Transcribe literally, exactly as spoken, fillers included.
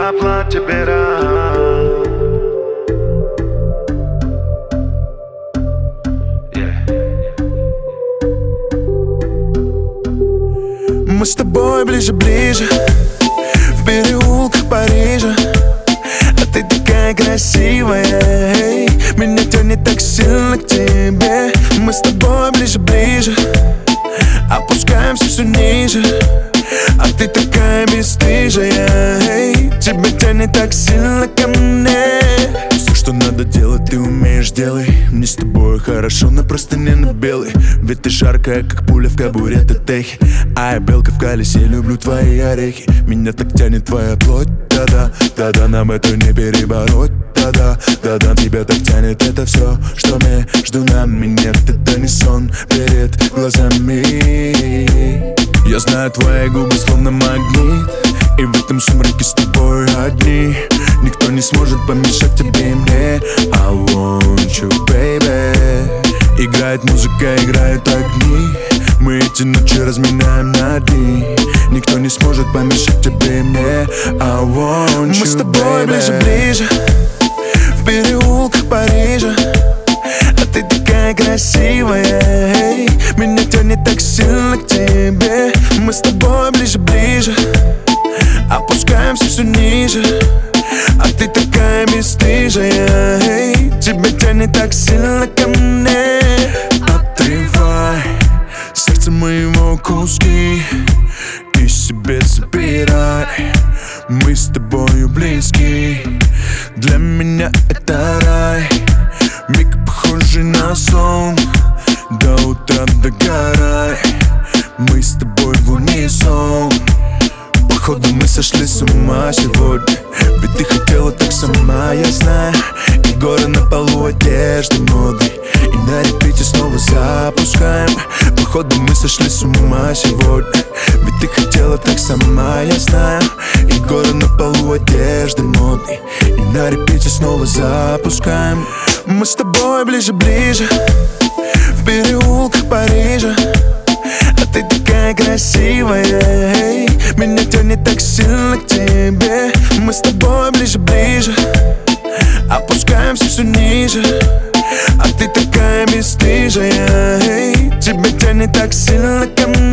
два платья пера. Мы с тобой ближе-ближе в переулках Парижа. А ты такая красивая, эй, меня тянет так сильно к тебе. Мы с тобой ближе-ближе, опускаемся все ниже. А ты такая бесстыжая, эй, тебя тянет так сильно ко мне. Все, что надо делать, ты умеешь, делай. Мне с тобой хорошо, но просто не на белый. Ведь ты жаркая, как пуля в кобуре Тетехи. А я белка в колесе, люблю твои орехи. Меня так тянет твоя плоть, да-да, да-да, нам это не перебороть. Да-да, да-да, тебя так тянет, это все, что между нами. Нет, это не сон перед глазами. Я знаю твои губы словно магнит, и в этом сумраке с тобой одни. Никто не сможет помешать тебе и мне. I want you, baby. Играет музыка, играют огни. Мы эти ночи разменяем на дни. Никто не сможет помешать тебе и мне. I want you, Мы с тобой ближе-ближе в переулках Парижа. А ты такая красивая, эй, меня тянет так сильно к тебе. Мы с тобой ближе-ближе, опускаемся все ниже. А ты такая бесстыжая, эй, тебя тянет так сильно ко мне. Отрывай сердце моего куски и себе забирай. Мы с тобою близки, для меня это рай. Миг похожий на сон, до утра догорай. Мы с тобой в унисон. Походу мы сошли с ума сегодня, ведь ты хотела так сама, я знаю. И горы на полу одежды модной, и на репите снова запускаем. Походу мы сошли с ума сегодня, ведь ты хотела так сама, я знаю. И горы на полу одежды модной, и на репите снова запускаем. Мы с тобой ближе-ближе в переулках Парижа. А ты такая красивая, эй, меня тянет так сильно к тебе. Мы с тобой ближе-ближе, опускаемся все ниже. А ты такая бесстыжая, эй, тебя тянет так сильно ко мне.